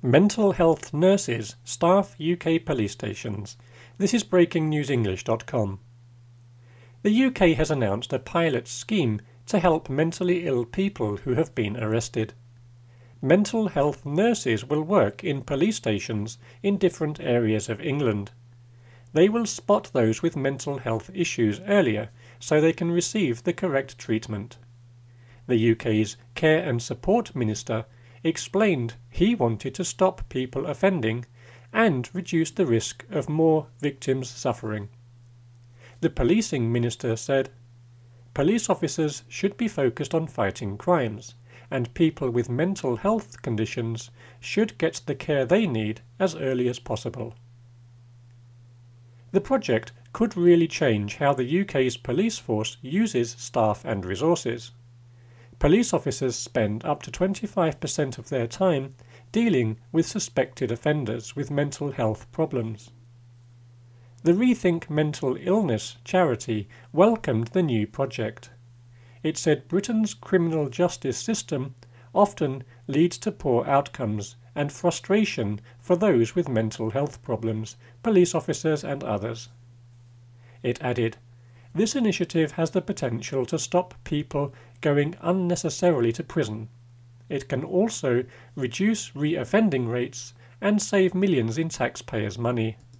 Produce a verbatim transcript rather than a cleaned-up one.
Mental health nurses staff U K police stations. This is breaking news english dot com. The U K has announced a pilot scheme to help mentally ill people who have been arrested. Mental health nurses will work in police stations in different areas of England. They will spot those with mental health issues earlier so they can receive the correct treatment. The U K's Care and Support Minister explained he wanted to stop people offending and reduce the risk of more victims suffering. The Policing Minister said, "Police officers should be focused on fighting crimes, and people with mental health conditions should get the care they need as early as possible." The project could really change how the U K's police force uses staff and resources. Police officers spend up to twenty-five percent of their time dealing with suspected offenders with mental health problems. The Rethink Mental Illness charity welcomed the new project. It said Britain's criminal justice system often leads to poor outcomes and frustration for those with mental health problems, police officers and others. It added, "This initiative has the potential to stop people going unnecessarily to prison. It can also reduce re-offending rates and save millions in taxpayers' money."